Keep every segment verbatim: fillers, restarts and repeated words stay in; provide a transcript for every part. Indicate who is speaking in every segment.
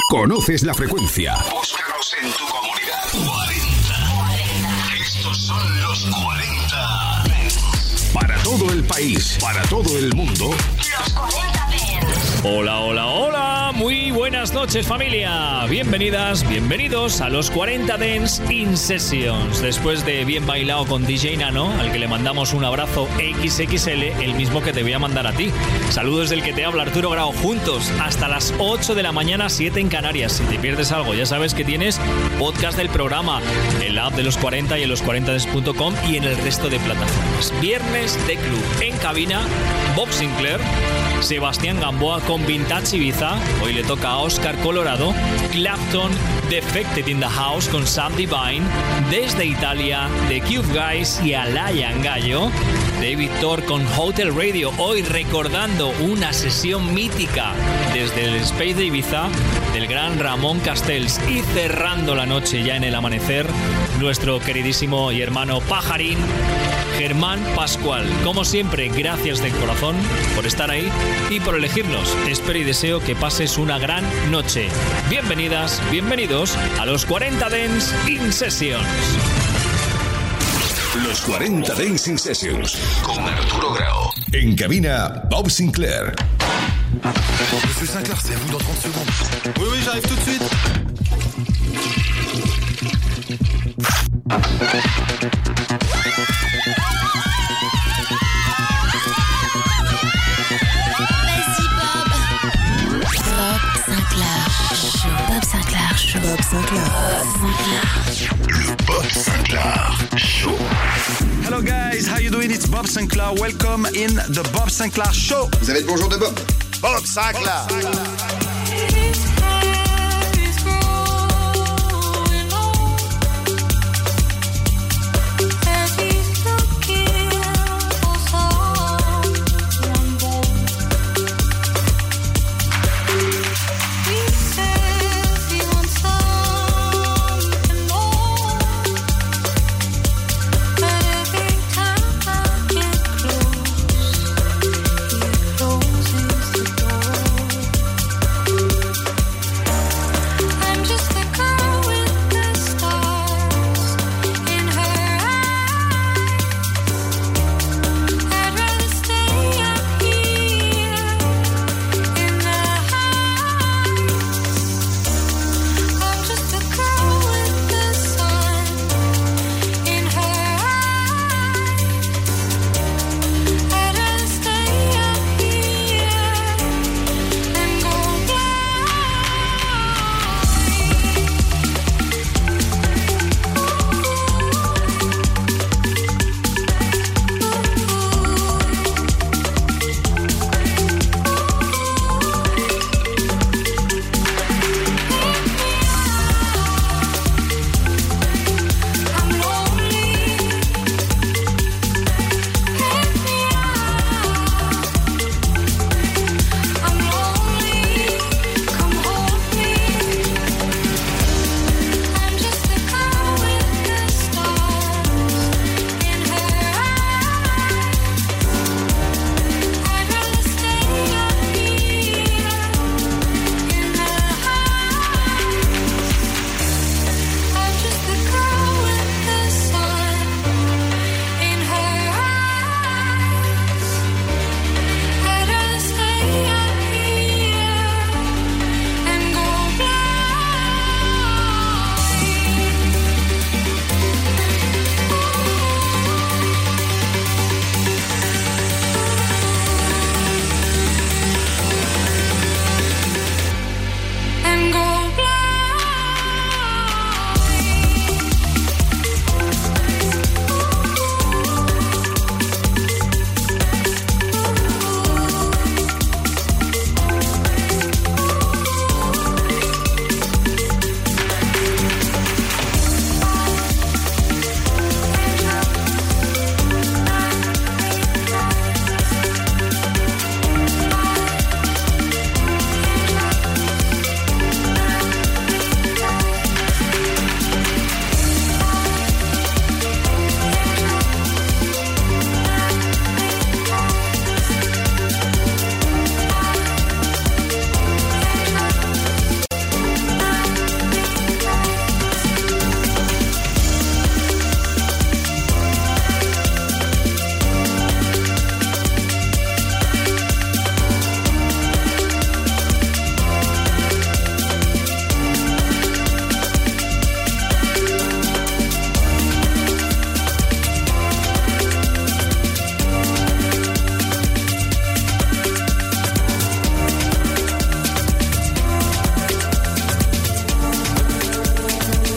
Speaker 1: Conoces la frecuencia.
Speaker 2: Búscanos en tu comunidad. cuarenta. Estos son los cuarenta.
Speaker 1: Para todo el país, para todo el mundo.
Speaker 3: Los cuarenta Dance.
Speaker 4: Hola, hola, hola. Muy buenas noches, familia. Bienvenidas, bienvenidos a los cuarenta Dance In Sessions. Después de bien bailado con D J Nano, al que le mandamos un abrazo equis equis ele, el mismo que te voy a mandar a ti. Saludos del que te habla Arturo Grau, juntos hasta las ocho de la mañana, siete en Canarias. Si te pierdes algo, ya sabes que tienes podcast del programa en la app de los cuarenta y en los cuarenta dance punto com y en el resto de plataformas. Viernes de club en cabina, Bob Sinclair, Sebastián Gamboa con Vintage Ibiza. Hoy le toca a Oscar Colorado. Clapton, Defected in the House con Sam Divine. Desde Italia, The Cube Guys y Alain Gallo. David Thor con Hotel Radio. Hoy recordando una sesión mítica desde el Space de Ibiza del gran Ramón Castells. Y cerrando la noche ya en el amanecer, nuestro queridísimo y hermano pajarín Germán Pascual. Como siempre, gracias de corazón por estar ahí y por elegirnos. Espero y deseo que pases una gran noche. Bienvenidas, bienvenidos a los cuarenta Dance In Sessions.
Speaker 1: Los cuarenta Dance In Sessions.
Speaker 2: Con Arturo Grau.
Speaker 1: En cabina, Bob Sinclair.
Speaker 5: Monsieur Sinclair, c'est à vous dans trente secondes. Oui, oui, j'arrive tout de suite.
Speaker 6: Bob Sinclair Show. Bob Sinclair.
Speaker 2: Le Bob Sinclair Show.
Speaker 5: Hello guys, how you doing? It's Bob Sinclair. Welcome in the Bob Sinclair Show.
Speaker 7: Vous avez le bonjour de Bob.
Speaker 5: Bob Sinclair.
Speaker 6: Bob Sinclair.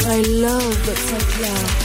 Speaker 6: I love Bob Sinclair.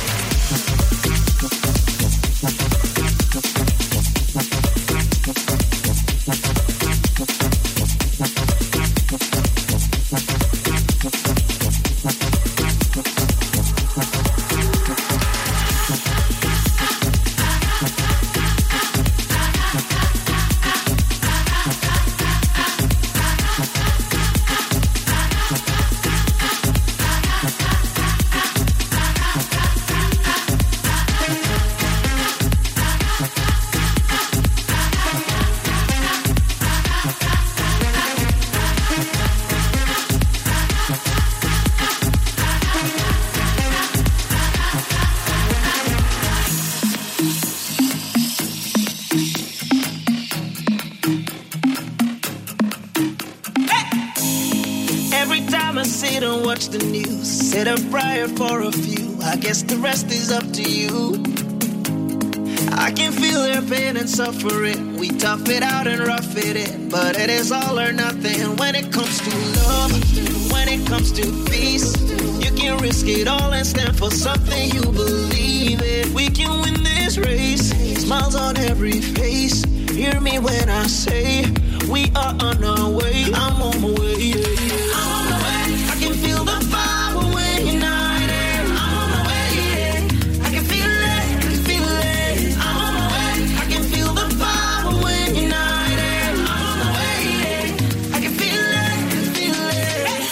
Speaker 7: The news, said a prayer for a few. I guess the rest is up to you. I can feel their pain and suffering. We tough it out and rough it in, but it is all or nothing when it comes to love. When it comes to peace, you can risk it all and stand for something you believe in. We can win this race. Smiles on every face. Hear me when I say we are on our way. I'm on my way. Yeah. I'm on my way. I can feel the fire when you're not there. I'm on my way, yeah. I can feel it, I can feel it. I'm on my way. I can feel the fire when you're not there. I'm on my way, yeah. I can feel it, I can feel it.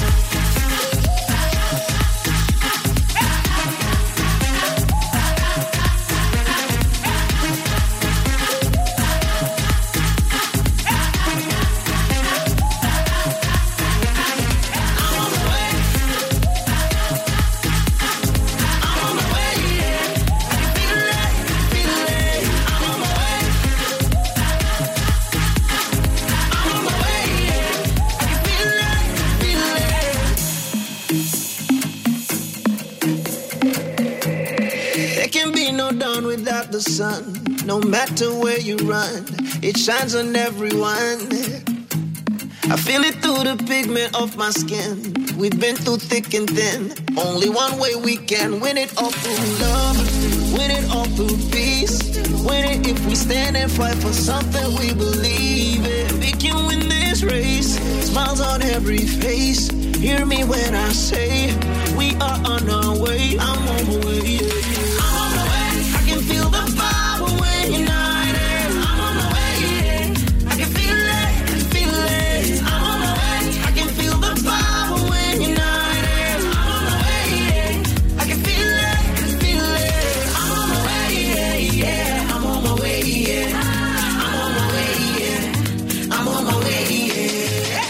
Speaker 7: Without the sun, no matter where you run, it shines on everyone. I feel it through the pigment of my skin. We've been through thick and thin. Only one way we can win it all through love, win it all through peace. Win it if we stand and fight for something we believe in. We can win this race. Smiles on every face. Hear me when I say we are on our way. I'm on my way. Yeah. I'm on my way. I can feel the fire when you're not there. I'm on my way, yeah. I can feel it, I can feel it. I'm on my way. I can feel the fire when you're not there. I'm on my way, yeah. I can feel it, I can feel it. I'm on my way, yeah, yeah. I'm on my way, yeah. I'm on my way, yeah. I'm on my way, yeah.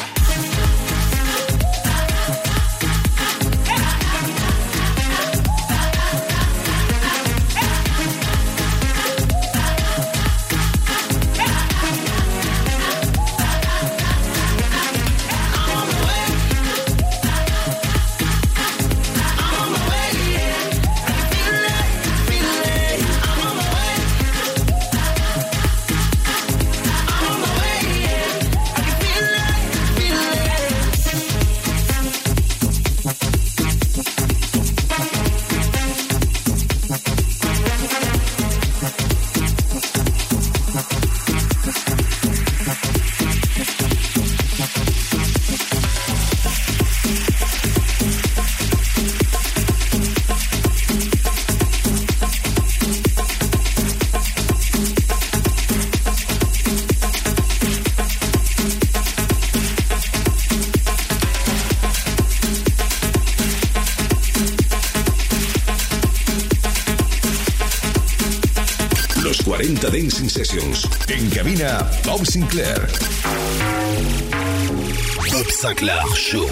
Speaker 1: cuarenta Dancing Sessions. En cabina, Bob Sinclair. Bob Sinclair Show.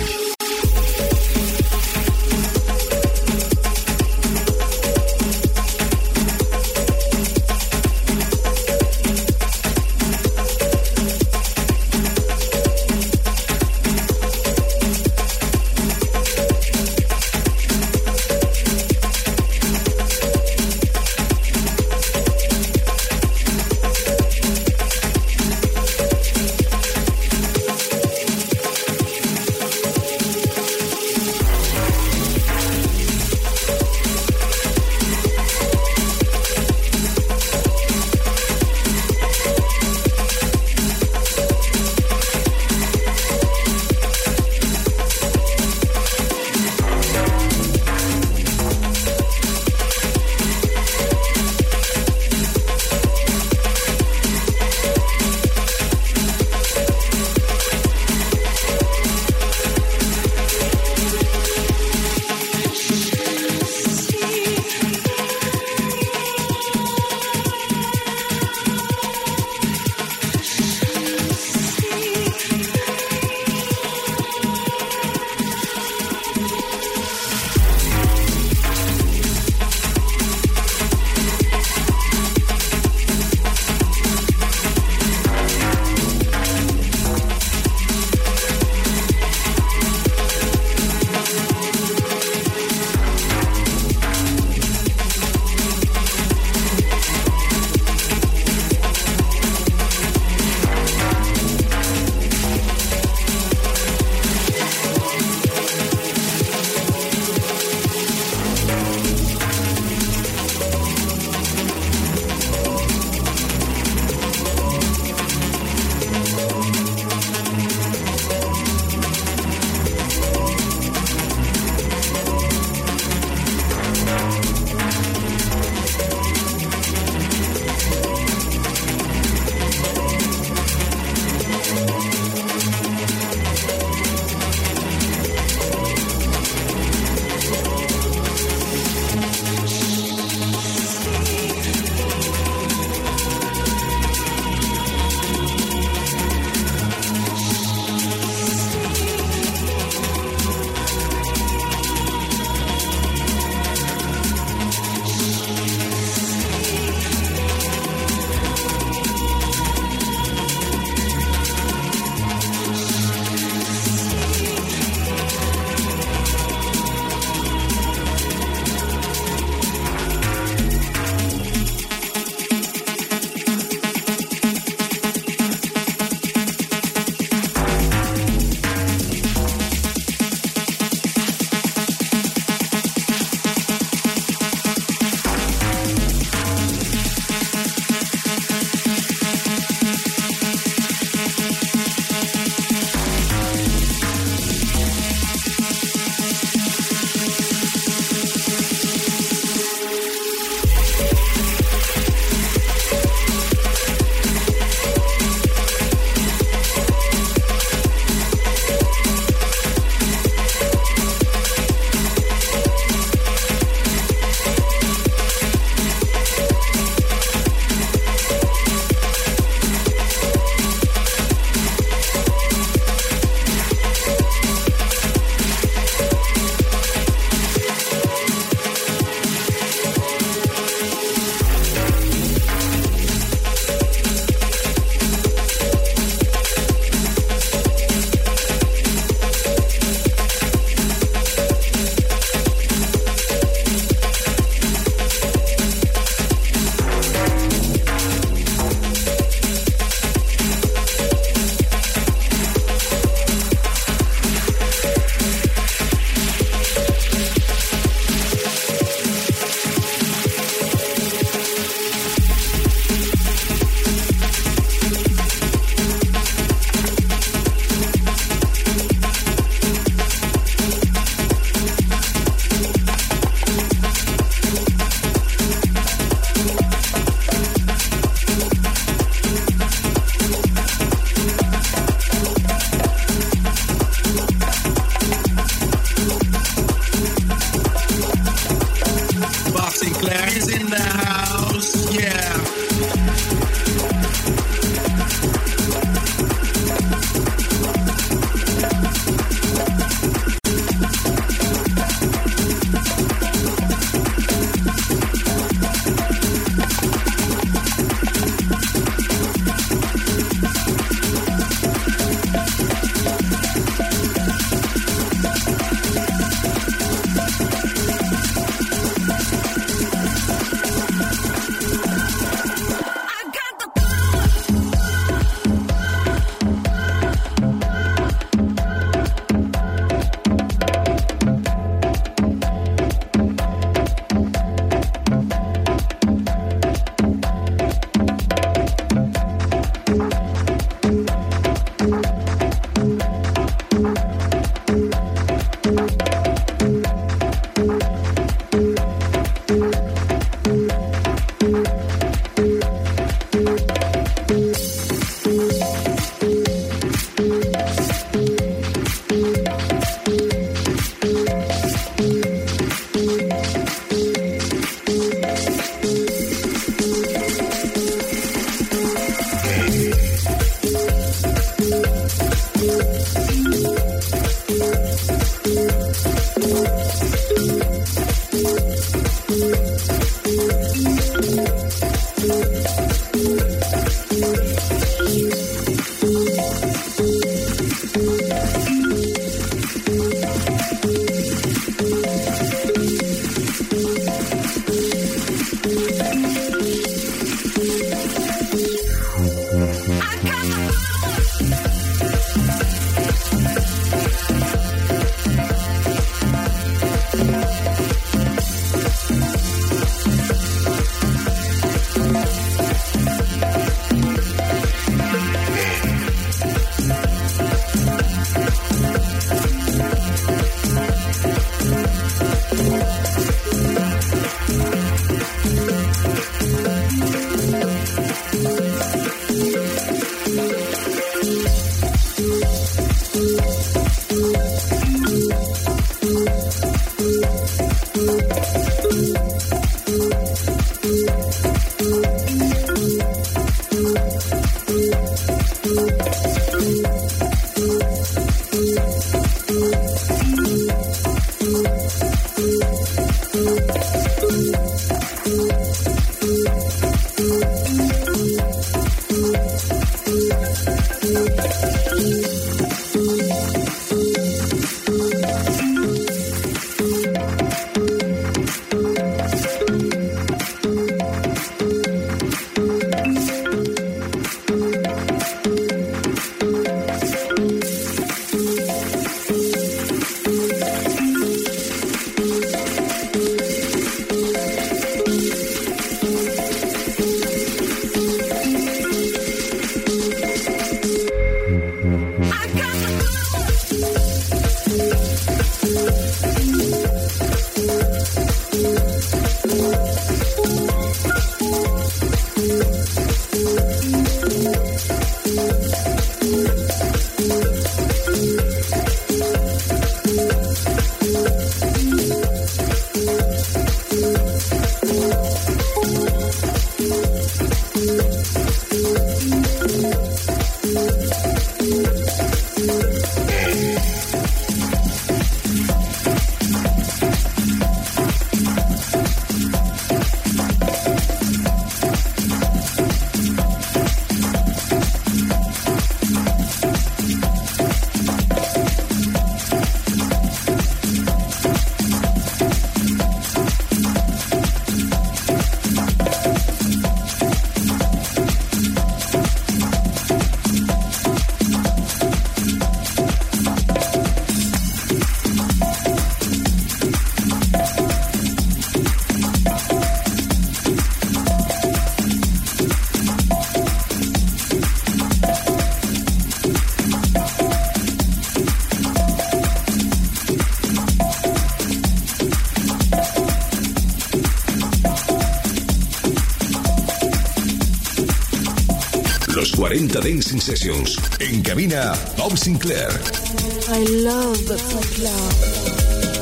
Speaker 1: cuarenta Dancing Sessions. En cabina, Bob Sinclair.
Speaker 6: I love Bob Sinclair.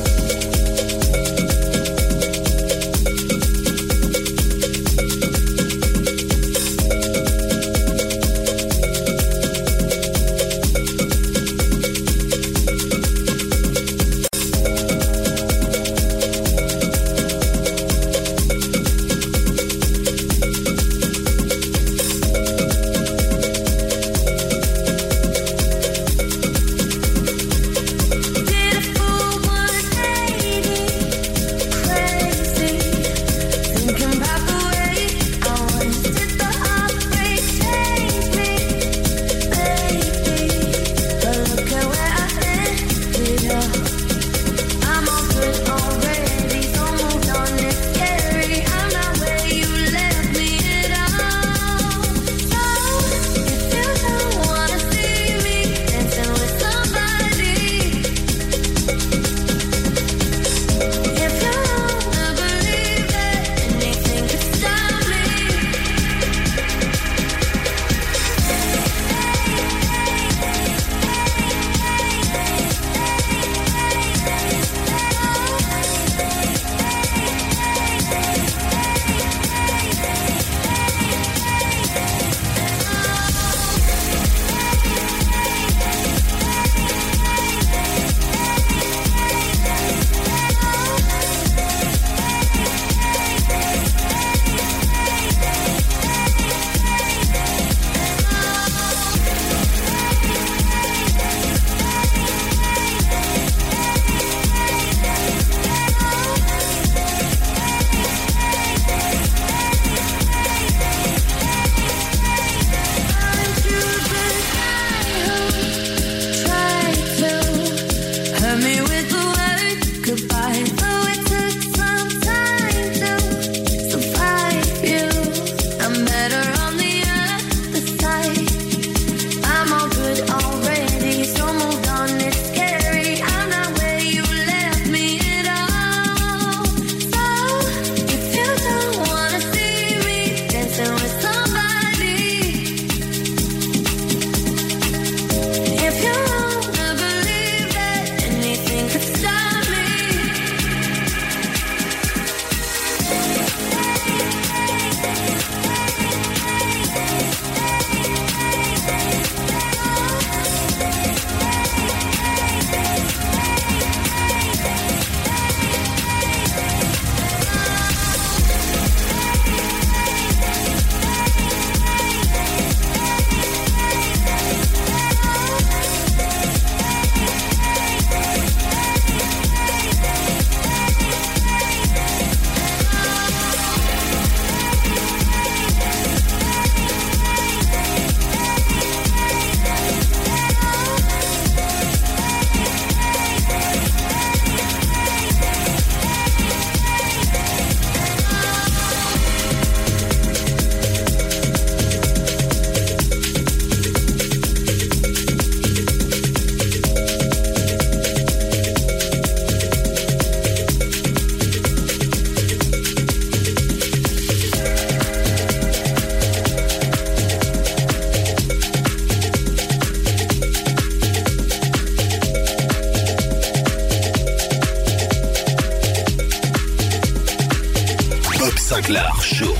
Speaker 1: Sinclair Show.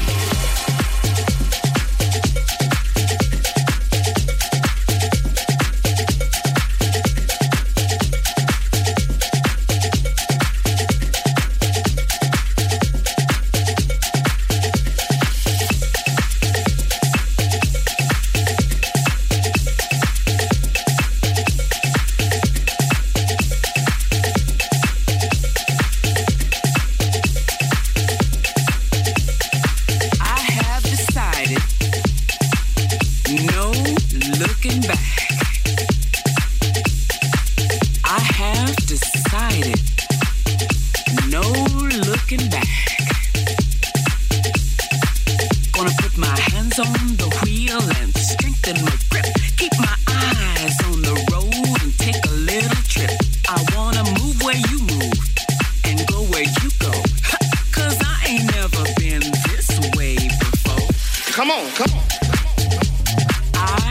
Speaker 8: Come on, come on.
Speaker 9: I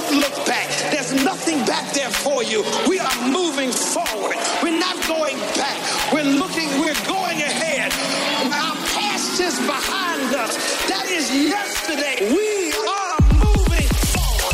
Speaker 8: Don't look back. There's nothing back there for you. We are moving forward. We're not going back. We're looking, we're going ahead. Our past is behind us. That is yesterday. We are moving forward.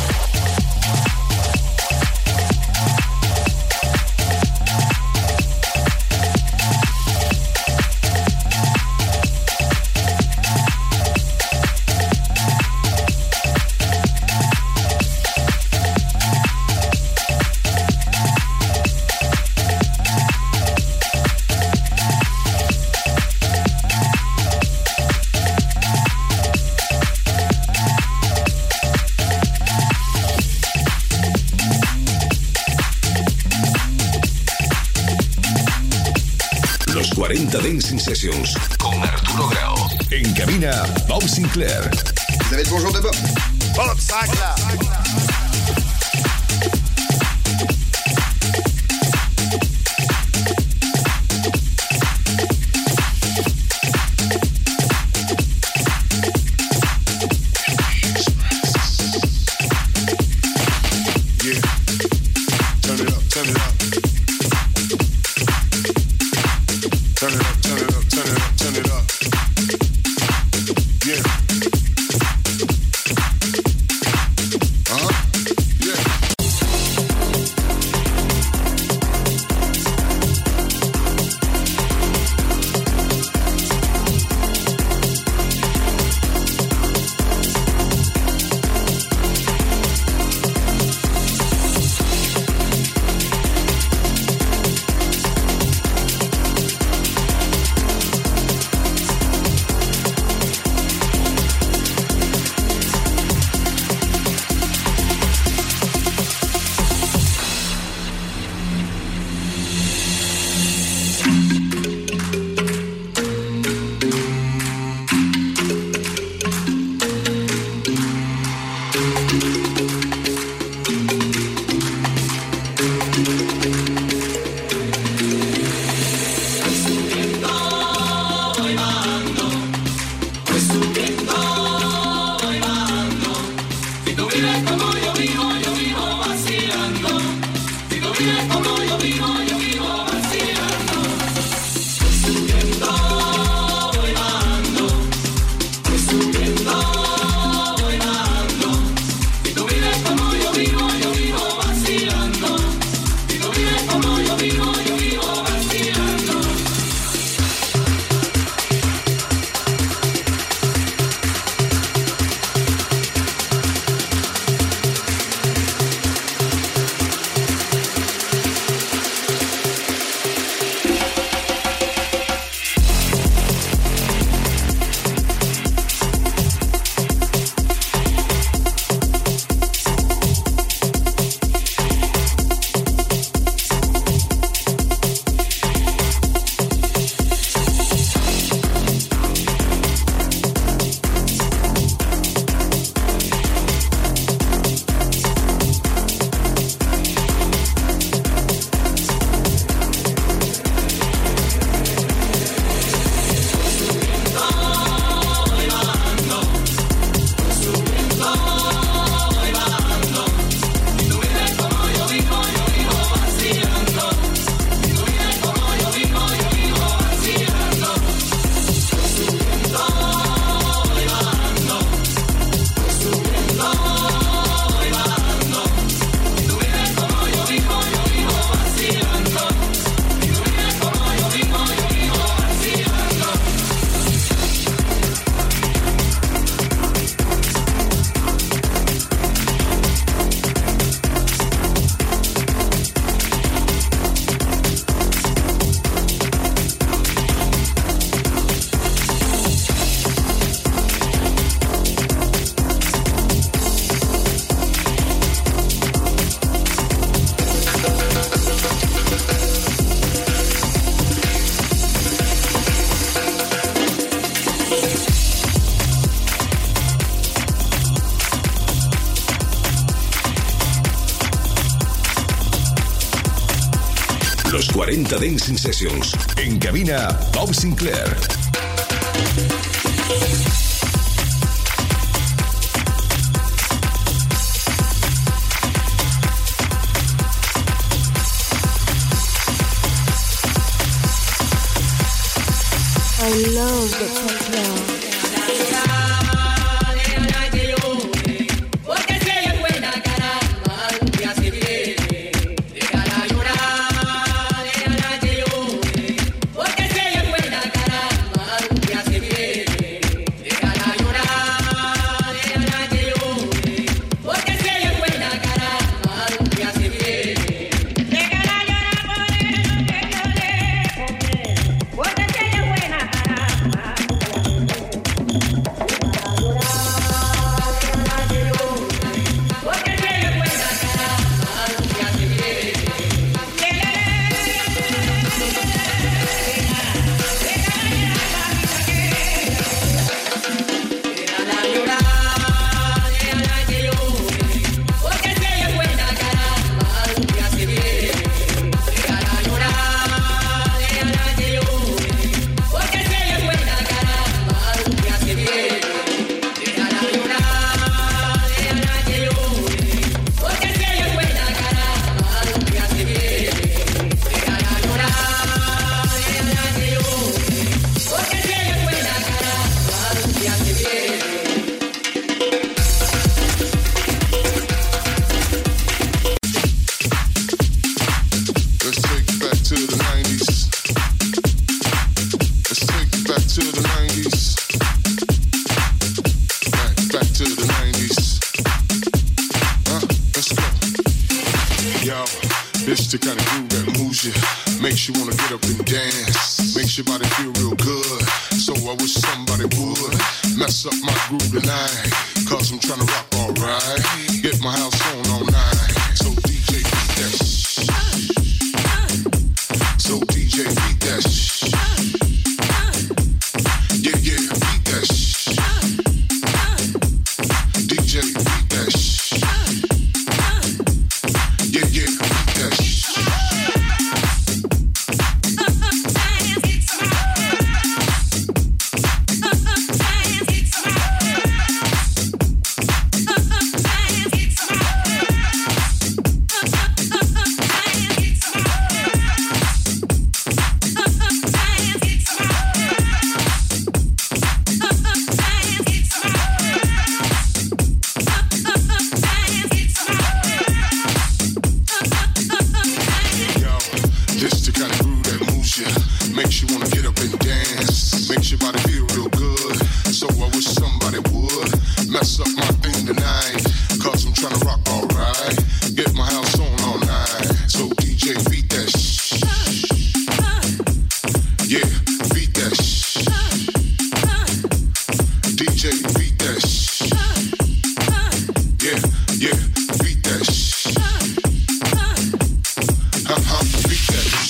Speaker 1: cuarenta Dancing Sessions con Arturo Grau. En cabina, Bob Sinclair.
Speaker 9: Vous avez le bonjour de Bob. Bob Sinclair.
Speaker 1: Los cuarenta Dancing Sessions. En cabina, Bob Sinclair.
Speaker 6: I love the folklore.
Speaker 10: It's the kind of groove that moves you, makes you wanna get up and dance, makes your body feel real good. So I wish somebody would mess up my groove tonight, cause I'm trying to rock alright, get my house on all night. So D J beat that shh. So D J beat that shh. Yeah, yeah, beat that shh. D J beat that shh. Yeah, yeah, beat that shh. Makes you wanna get up and dance, makes your body feel real good. So I wish somebody would mess up my thing tonight, cause I'm trying to rock alright, get my house on all night. So D J beat that shh. Yeah, beat that shh. D J beat that shh. Yeah, yeah, beat that shh. Ha-ha, beat that shh.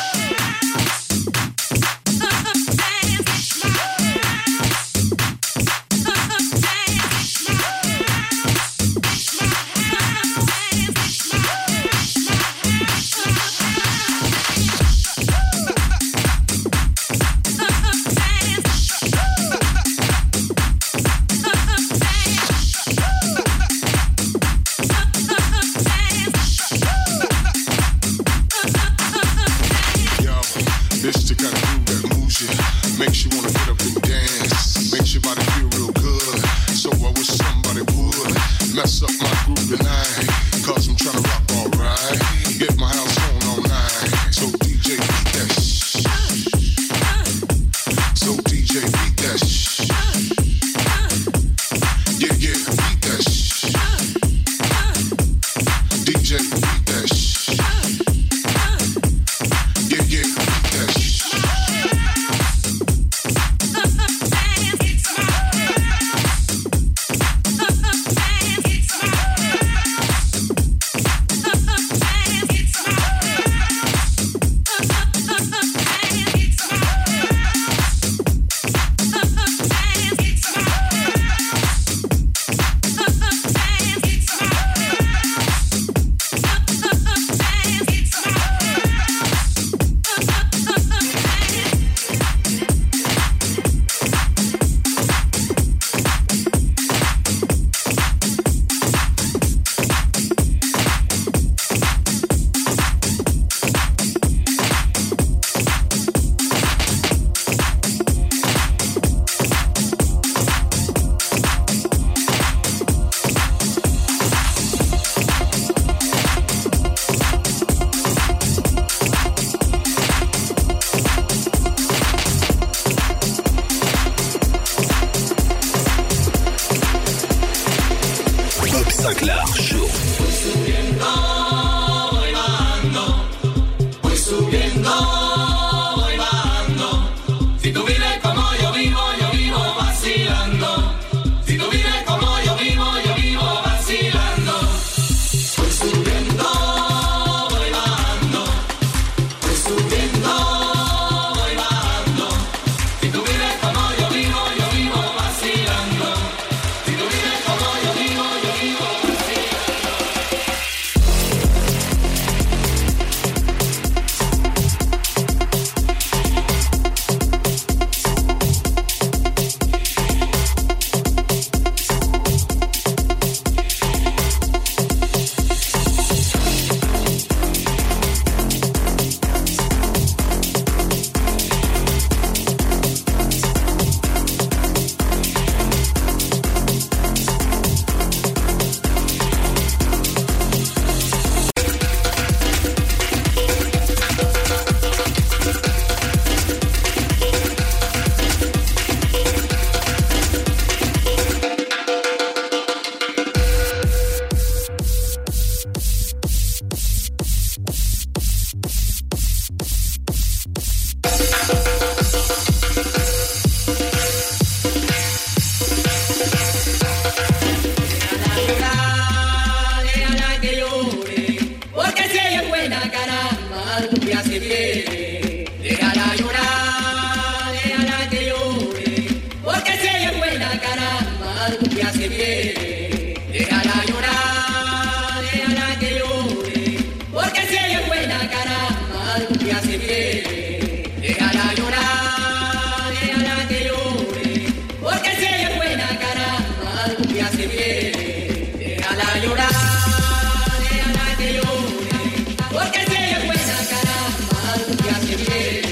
Speaker 10: It's the kind of groove that moves you, makes you wanna get up and dance, makes your body feel real good. So I wish somebody would mess up my groove tonight, cause I'm trying to rock alright, get my house on all night. So D J beat that shh. So D J beat that shh. Yeah, yeah, beat that shh. D J beat that shh. Yeah, yeah, beat that shh.
Speaker 11: se viene, déjala llorar, déjala que llore, porque si ella es buena caramba, algún día se viene, déjala llorar, déjala que llore, porque si ella es buena caramba, algún día se viene.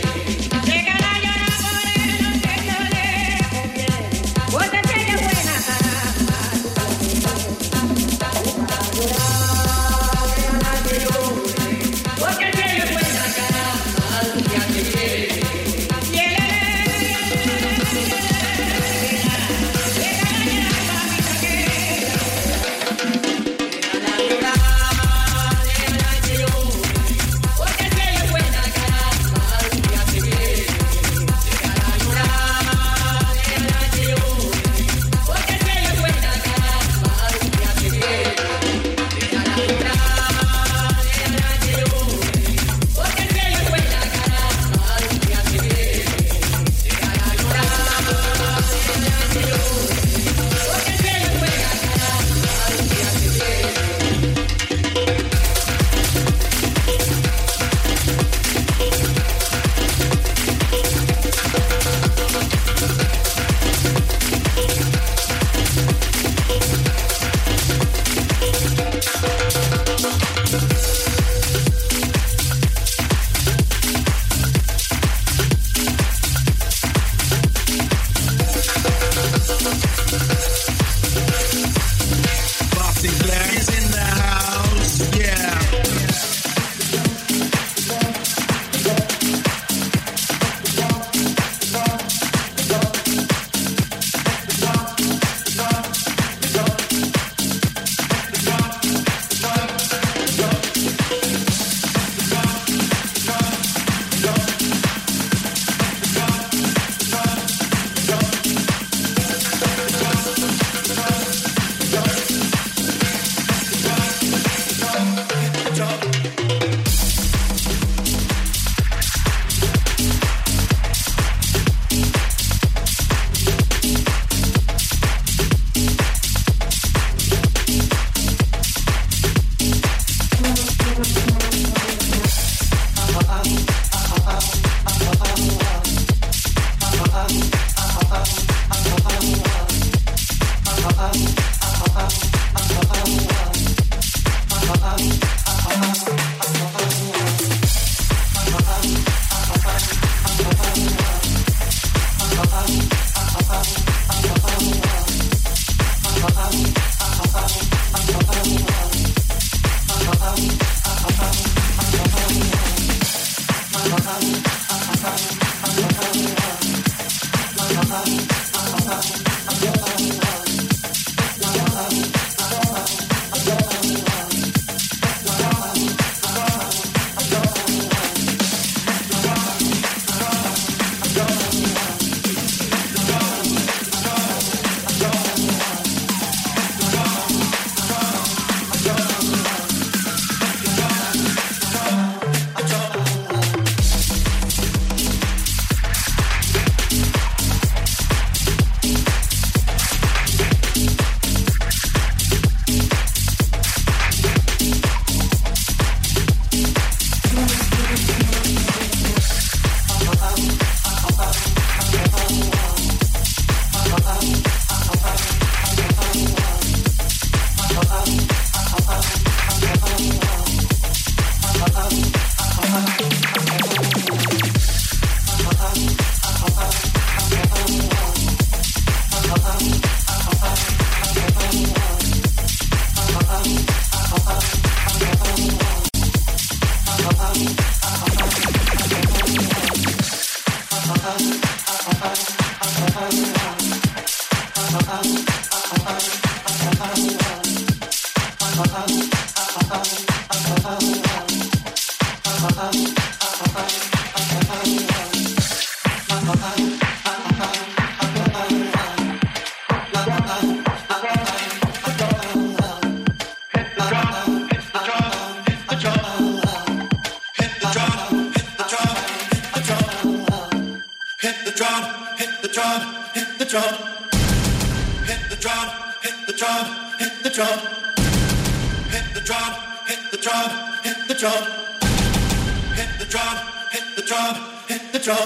Speaker 12: Hit the drum, hit the drum, hit the drum, hit the drum, hit the drum.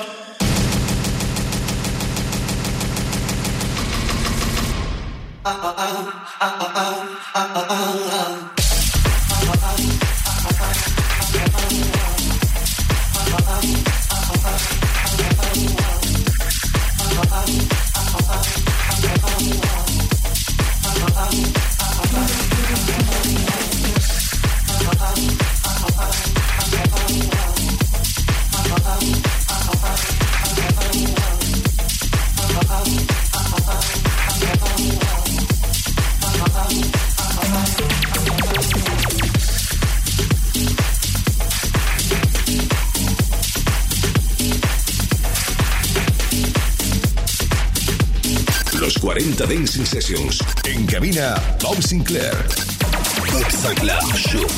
Speaker 12: Uh, uh, uh, uh, uh, uh, uh, uh, uh.
Speaker 1: cuarenta Dancing Sessions. En cabina, Bob Sinclair. Bob Sinclair Show.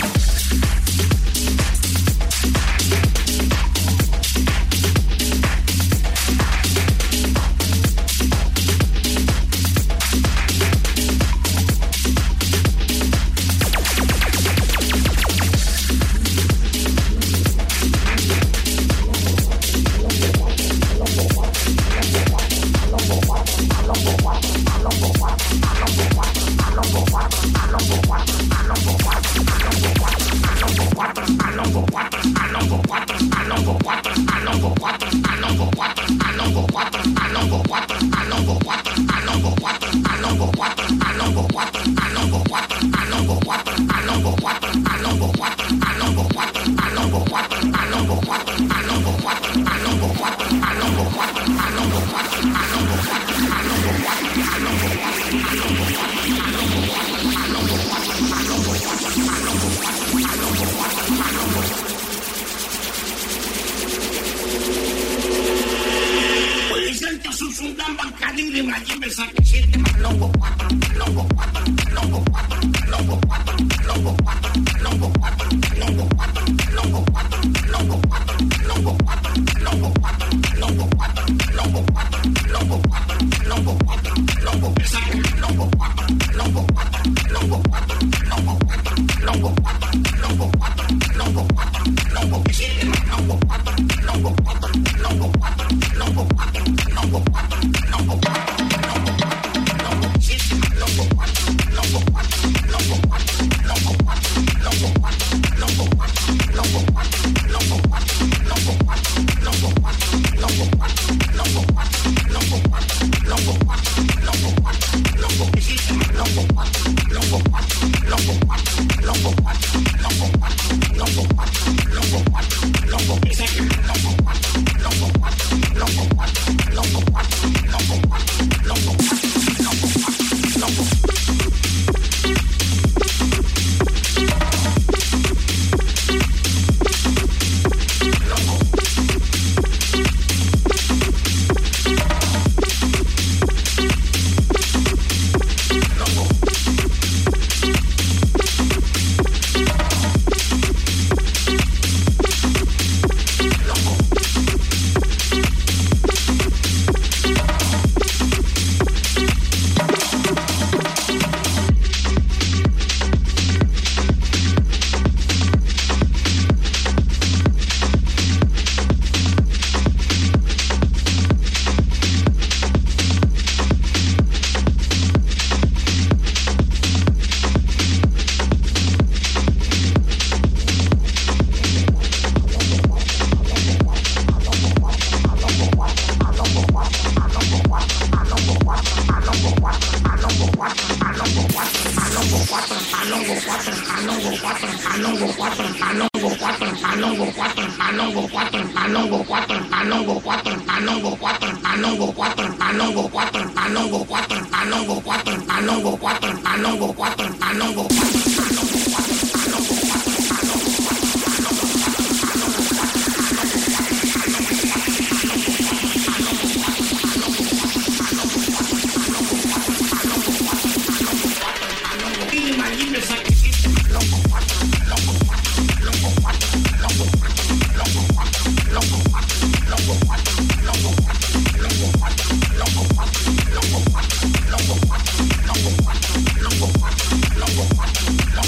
Speaker 13: Loco,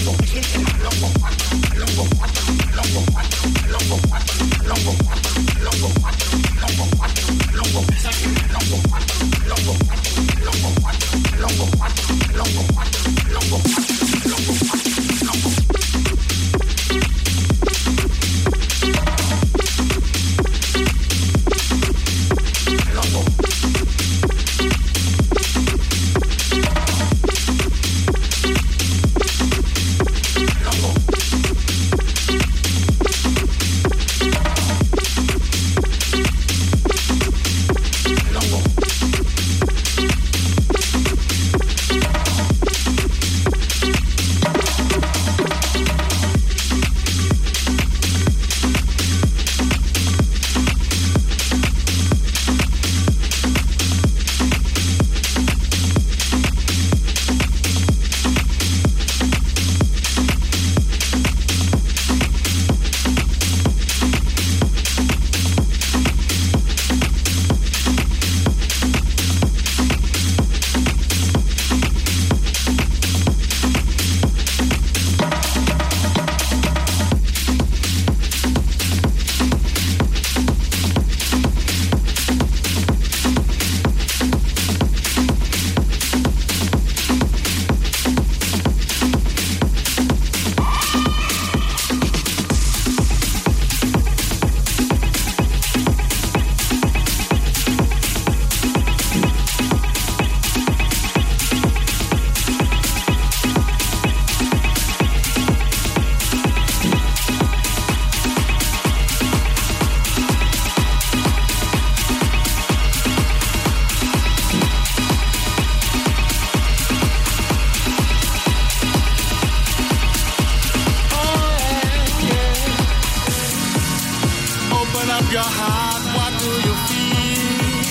Speaker 13: up your heart, what do you feel?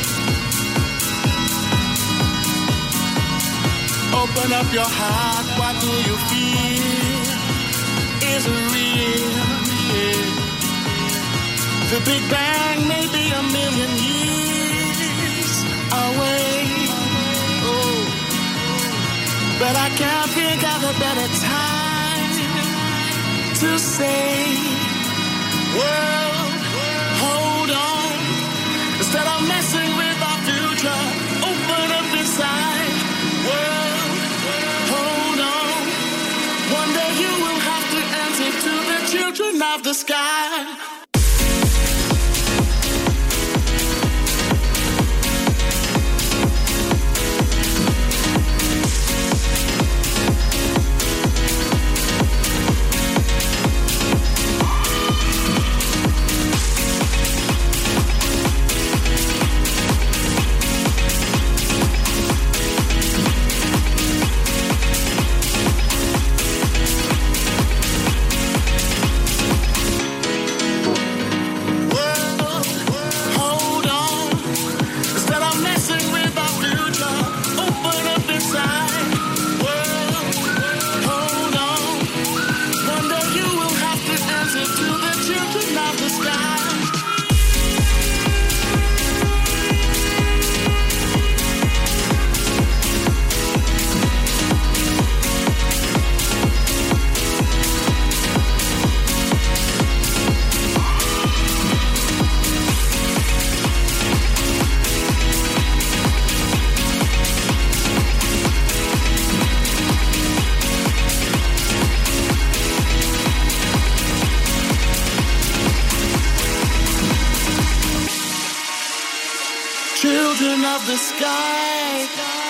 Speaker 13: Open up your heart, what do you feel? Is it real? Yeah. The Big Bang may be a million years away. Oh, but I can't think of a better time to say, world, hold on. Instead of messing with our future, open up inside. World, hold on. One day you will have to answer to the children of the sky. Children of the sky,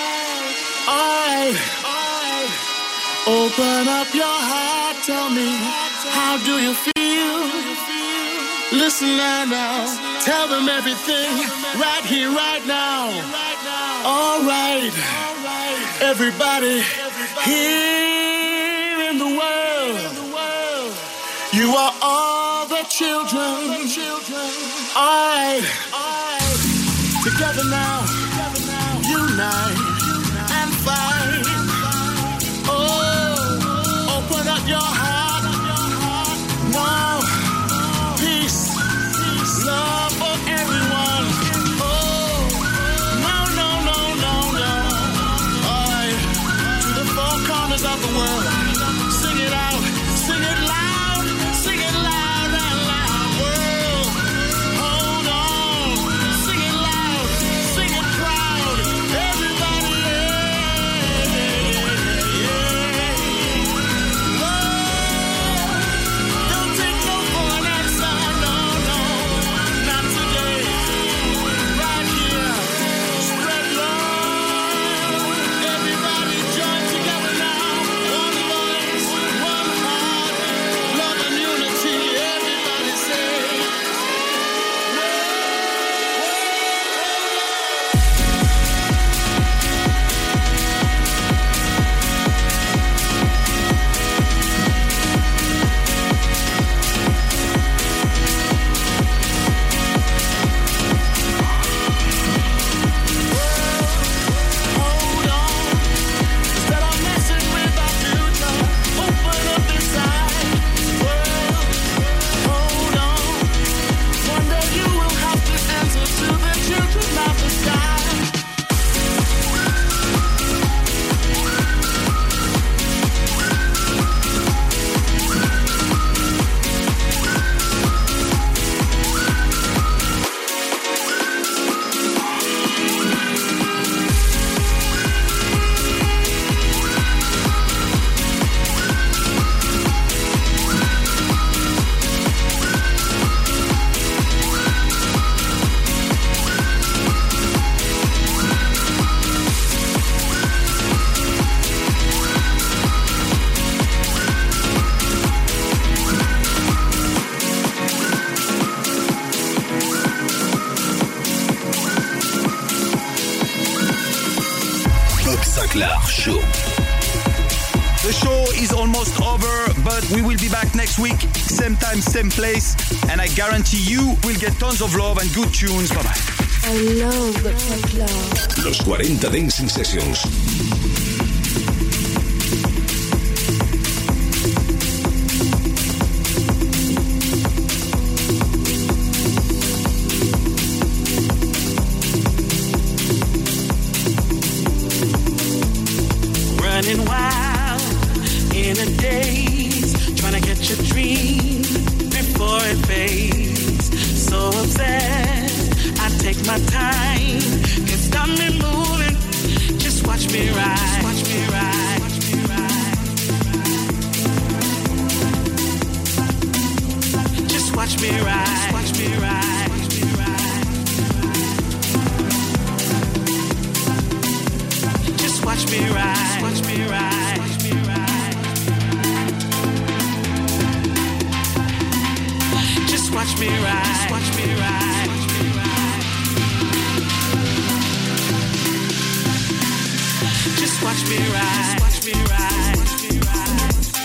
Speaker 13: I, I, open up your heart, tell me, how do you feel? Listen now, now, tell them everything, right here, right now. All right, everybody here in the world, you are all the children, I, together now, unite and fight. Oh, open up your heart. Now, peace, love for everyone. Oh, no, no, no, no, no. I, to the four corners of the world, sing it out, sing it loud, sing it loud and loud. World, hold on, sing it loud, sing it proud. Everybody, yeah, yeah, yeah. Love, don't take no for an answer, no, no, not today. Right here, spread love. Everybody join together now. One voice, one heart, love and unity. Everybody say, hold on. Instead of messing with our future, open up inside. World, hold on. One day you will have to answer to the children of the sky.
Speaker 1: Bob Sinclair Show.
Speaker 5: The show is almost over, but we will be back next week, same time, same place, and I guarantee you will get tons of love and good tunes. Bye bye.
Speaker 6: I love the Club Love.
Speaker 1: Los cuarenta Dancing Sessions.
Speaker 13: Running wild in a daze, trying to get your dream before it fades. So obsessed, I take my time, can't stop me moving. Just watch me ride, watch me ride, watch me ride. Just watch me ride, watch me ride, watch me ride. Just watch me ride, watch me ride, watch me ride. Just watch me ride, watch me ride, watch me ride. Just watch me ride, watch me ride, watch me ride.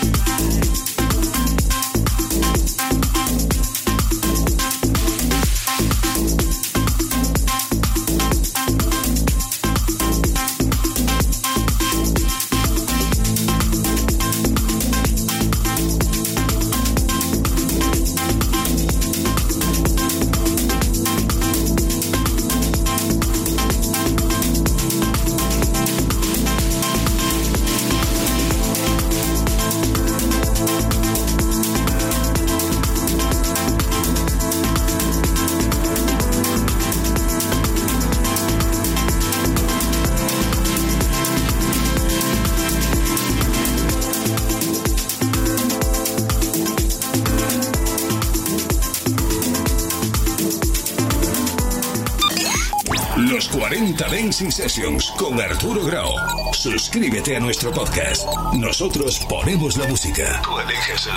Speaker 1: Los cuarenta Dancing Sessions con Arturo Grau. Suscríbete a nuestro podcast. Nosotros ponemos la música. Tú eliges el